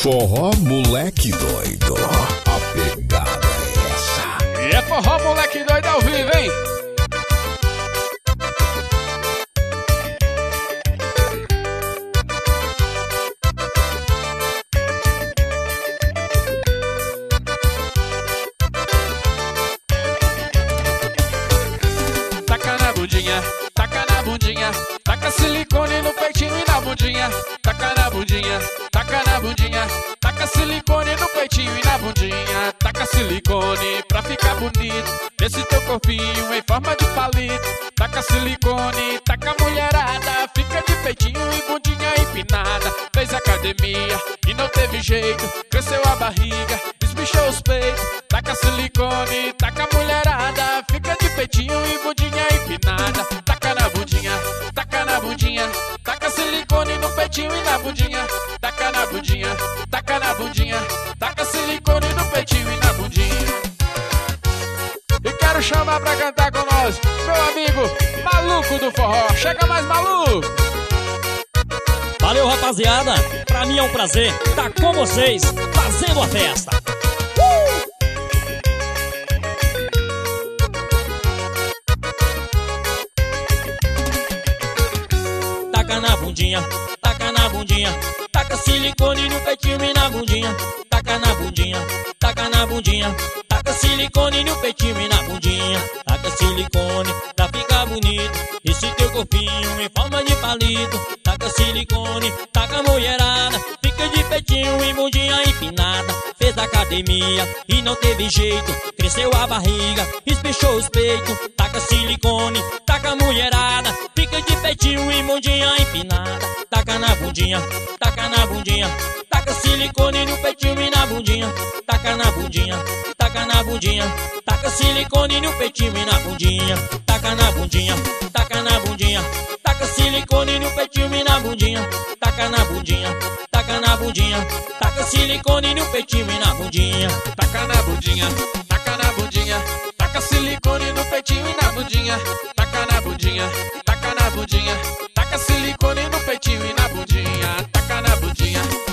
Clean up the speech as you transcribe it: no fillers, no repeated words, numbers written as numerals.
Forró moleque doido, a pegada é essa. E é forró moleque doido ao vivo, hein? Taca na bundinha, taca na bundinha, taca silicone no peitinho e na bundinha. Taca na bundinha, taca na bundinha, taca silicone no peitinho e na bundinha. Taca silicone pra ficar bonito, desse teu corpinho em forma de palito. Taca silicone, taca mulherada, fica de peitinho e bundinha empinada. Fez academia e não teve jeito, cresceu a barriga, esbichou os peitos. Taca silicone, taca mulherada, fica de peitinho e bundinha empinada. Taca na bundinha, taca na bundinha, taca silicone no peitinho e na bundinha. Taca na bundinha, taca na bundinha, taca silicone no peitinho e na bundinha. E quero chamar pra cantar com nós meu amigo Maluco do Forró. Chega mais, Maluco! Valeu, rapaziada, pra mim é um prazer estar com vocês fazendo a festa. Taca na bundinha, taca na bundinha, taca silicone no peitinho e na bundinha. Taca na bundinha, taca na bundinha, taca silicone no peitinho e na bundinha. Taca silicone pra ficar bonito, esse teu corpinho em forma de palito. Taca silicone, taca mulherada, fica de peitinho e bundinha empinada. Fez academia e não teve jeito, cresceu a barriga, espichou os peitos. Taca silicone, taca mulherada, fica de peitinho e bundinha empinada. Taca na bundinha, taca na bundinha, taca silicone no peitinho e na bundinha. Taca na bundinha, taca na bundinha, taca silicone no peitinho e na bundinha. Taca na bundinha, taca na bundinha, taca silicone no peitinho e na bundinha. Taca na bundinha, taca na bundinha, taca silicone no peitinho e na bundinha. Taca na bundinha, taca na bundinha, taca silicone no peitinho e na bundinha. Taca na bundinha, taca na bundinha, taca silicone no peitinho e na bundinha. Taca na bundinha,